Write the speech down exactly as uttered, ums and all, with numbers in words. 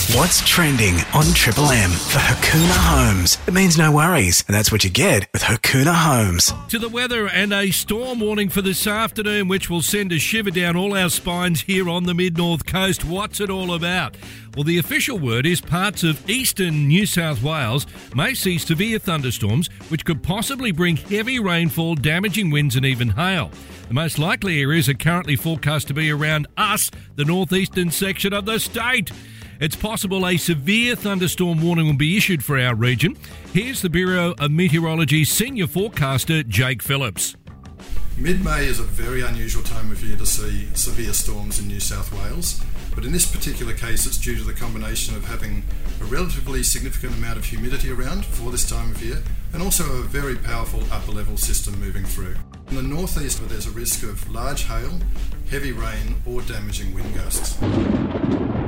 What's trending on Triple M for Hakuna Homes? It means no worries, and that's what you get with Hakuna Homes. To the weather and a storm warning for this afternoon, which will send a shiver down all our spines here on the mid-north coast. What's it all about? Well, the official word is parts of eastern New South Wales may see severe thunderstorms, which could possibly bring heavy rainfall, damaging winds and even hail. The most likely areas are currently forecast to be around us, the northeastern section of the state. It's possible a severe thunderstorm warning will be issued for our region. Here's the Bureau of Meteorology's senior forecaster, Jake Phillips. Mid-May is a very unusual time of year to see severe storms in New South Wales, but in this particular case it's due to the combination of having a relatively significant amount of humidity around for this time of year and also a very powerful upper level system moving through. In the northeast there's a risk of large hail, heavy rain or damaging wind gusts.